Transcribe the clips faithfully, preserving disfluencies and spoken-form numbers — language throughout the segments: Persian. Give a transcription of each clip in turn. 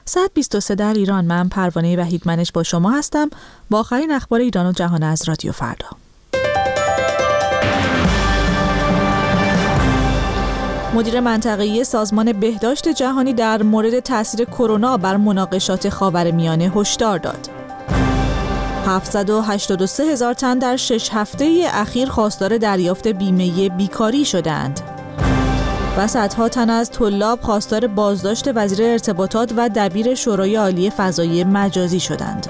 صد و بیست و سه در ایران. من پروانه وحیدمنش با شما هستم با آخرین اخبار ایران و جهان از رادیو فردا. مدیر منطقه‌ای سازمان بهداشت جهانی در مورد تاثیر کرونا بر مناقشات خاورمیانه هشدار داد. هفتصد و هشتاد و سه هزار تن در شش هفته اخیر خواستار دریافت بیمه بیکاری شدند. و صدها تن از طلاب خواستار بازداشت وزیر ارتباطات و دبیر شورای عالی فضایی مجازی شدند.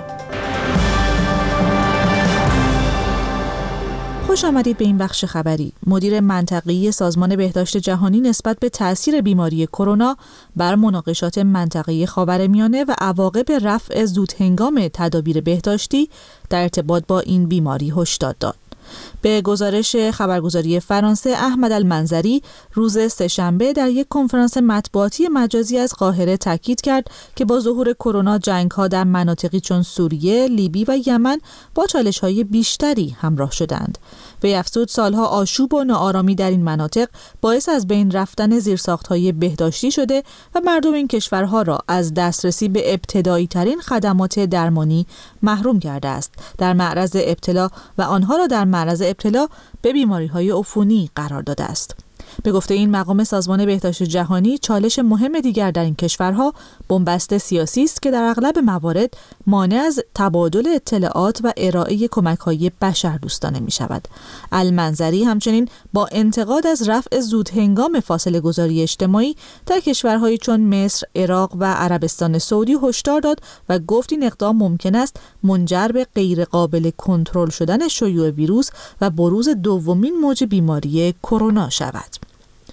خوش آمدید به این بخش خبری. مدیر منطقه‌ای سازمان بهداشت جهانی نسبت به تأثیر بیماری کرونا بر مناقشات منطقه‌ای خاورمیانه و عواقب رفع زودهنگام تدابیر بهداشتی در ارتباط با این بیماری هشدار داد. به گزارش خبرگزاری فرانسه، احمد المنظری روز سه‌شنبه در یک کنفرانس مطبوعاتی مجازی از قاهره تاکید کرد که با ظهور کرونا جنگ‌ها در مناطقی چون سوریه، لیبی و یمن با چالش‌های بیشتری همراه شدند. وی افزود سالها آشوب و ناآرامی در این مناطق باعث از بین رفتن زیرساخت‌های بهداشتی شده و مردم این کشورها را از دسترسی به ابتدایی‌ترین خدمات درمانی محروم کرده است، در معرض ابتلا و آنها را در معرض ابتلا به بیماری‌های عفونی قرار داده است. به گفته این مقام سازمان بهداشت جهانی، چالش مهم دیگر در این کشورها بنبست سیاسی است که در اغلب موارد مانع از تبادل اطلاعات و ارائه کمک‌های بشردوستانه می‌شود. المنظری همچنین با انتقاد از رفع زودهنگام فاصله گذاری اجتماعی در کشورهایی چون مصر، عراق و عربستان سعودی هشدار داد و گفت این اقدام ممکن است منجر به غیرقابل کنترل شدن شیوع ویروس و بروز دومین موج بیماری کرونا شود.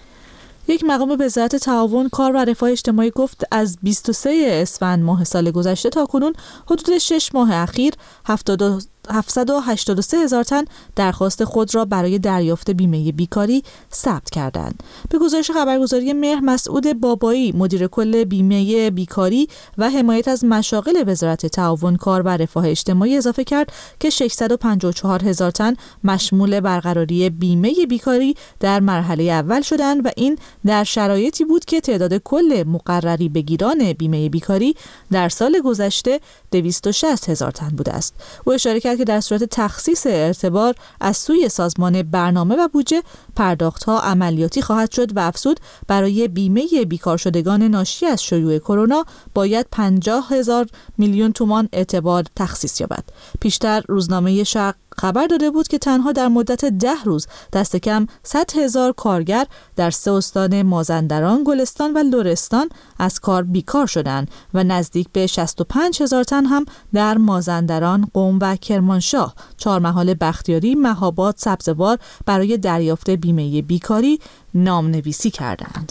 یک مقام وزارت تعاون، کار و رفاه اجتماعی گفت از بیست و سوم اسفند ماه سال گذشته تا کنون حدود شش ماه اخیر هفتصد و هشتاد و سه هزار تن درخواست خود را برای دریافت بیمه بیکاری ثبت کردند. به گزارش خبرگزاری مهر، مسعود بابایی مدیر کل بیمه بیکاری و حمایت از مشاغل وزارت تعاون، کار و رفاه اجتماعی اضافه کرد که ششصد و پنجاه و چهار هزار تن مشمول برقراری بیمه بیکاری در مرحله اول شدند و این در شرایطی بود که تعداد کل مقرری بگیران بیمه بیکاری در سال گذشته دویست و شصت هزار تن بوده است. او اشاره کرد که در صورت تخصیص اعتبار از سوی سازمان برنامه و بودجه پرداخت‌ها عملیاتی خواهد شد و افزود برای بیمه بیکار شدگان ناشی از شیوع کرونا باید پنجاه هزار میلیون تومان اعتبار تخصیص یابد. پیشتر روزنامه شرق خبر داده بود که تنها در مدت ده روز دست کم صد هزار کارگر در سه استان مازندران، گلستان و لرستان از کار بیکار شدند و نزدیک به شصت و پنج هزار تن هم در مازندران، قم و کرمانشاه، چهارمحال بختیاری، مهاباد، سبزوار برای دریافت بیمه بیکاری نامنویسی کردند.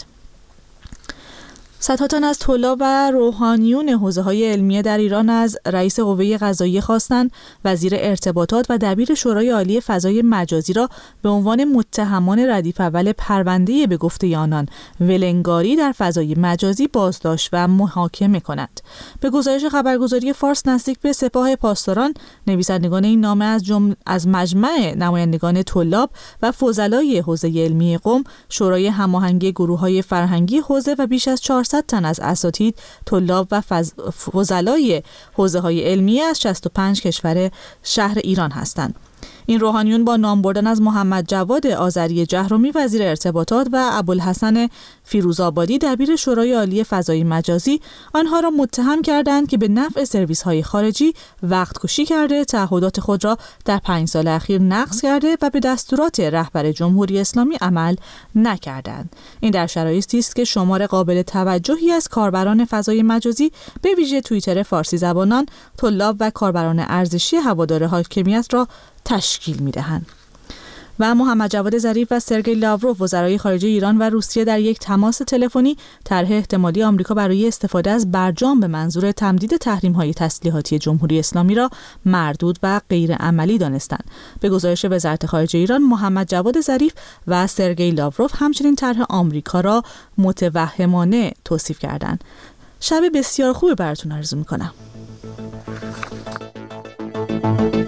صدها تن از طلاب و روحانیون حوزه‌های علمیه در ایران از رئیس قوه قضاییه خواستند وزیر ارتباطات و دبیر شورای عالی فضای مجازی را به عنوان متهمان ردیف اول پرونده به گفته آنان ولنگاری در فضای مجازی بازداشت و محاکمه کنند. به گزارش خبرگزاری فارس، نزدیک به سپاه پاسداران نویسندگان این نامه از جمله از مجمع نمایندگان طلاب و فضلای حوزه علمی قم، شورای هماهنگی گروه‌های فرهنگی حوزه و بیش از چهارصد تن از اساتید، طلاب و فضلای حوزه‌های علمی از شصت و پنج کشور شهر ایران هستند. این روحانیون با نام بردن از محمد جواد آذری جهرمی وزیر ارتباطات و ابوالحسن فیروزآبادی دبیر شورای عالی فضای مجازی آنها را متهم کردند که به نفع سرویس‌های خارجی وقت کشی کرده، تعهدات خود را در پنج سال اخیر نقض کرده و به دستورات رهبر جمهوری اسلامی عمل نکردند. این در شرایطی است که شمار قابل توجهی از کاربران فضای مجازی به ویژه توییتر فارسی زبانان، طلاب و کاربران ارزشی هوادار حاکمیت را تشکیل می‌دهند. و محمد جواد ظریف و سرگئی لاوروف وزرای خارجه ایران و روسیه در یک تماس تلفنی طرح احتمالی آمریکا برای استفاده از برجام به منظور تمدید تحریم‌های تسلیحاتی جمهوری اسلامی را مردود و غیر عملی دانستند. به گزارش وزارت خارجه ایران، محمد جواد ظریف و سرگئی لاوروف همچنین طرح آمریکا را متوهمانه توصیف کردند. شب بسیار خوب براتون آرزو می‌کنم.